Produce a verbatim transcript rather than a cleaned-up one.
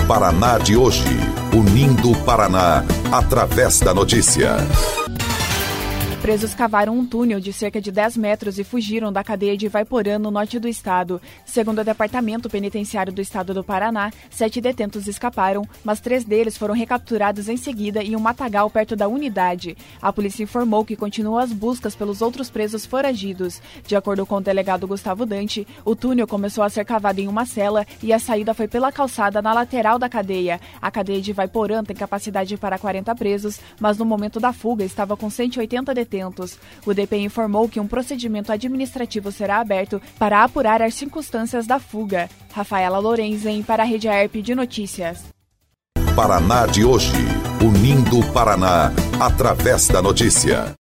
Paraná de hoje, unindo o Paraná através da notícia. Presos cavaram um túnel de cerca de dez metros e fugiram da cadeia de Ivaiporã, no norte do estado. Segundo o Departamento Penitenciário do Estado do Paraná, sete detentos escaparam, mas três deles foram recapturados em seguida em um matagal perto da unidade. A polícia informou que continua as buscas pelos outros presos foragidos. De acordo com o delegado Gustavo Dante, o túnel começou a ser cavado em uma cela e a saída foi pela calçada na lateral da cadeia. A cadeia de Ivaiporã tem capacidade para quarenta presos, mas no momento da fuga estava com cento e oitenta detentos. O D P informou que um procedimento administrativo será aberto para apurar as circunstâncias da fuga. Rafaela Lorenzen, para a Rede A E R P de Notícias. Paraná de hoje, unindo o Paraná através da notícia.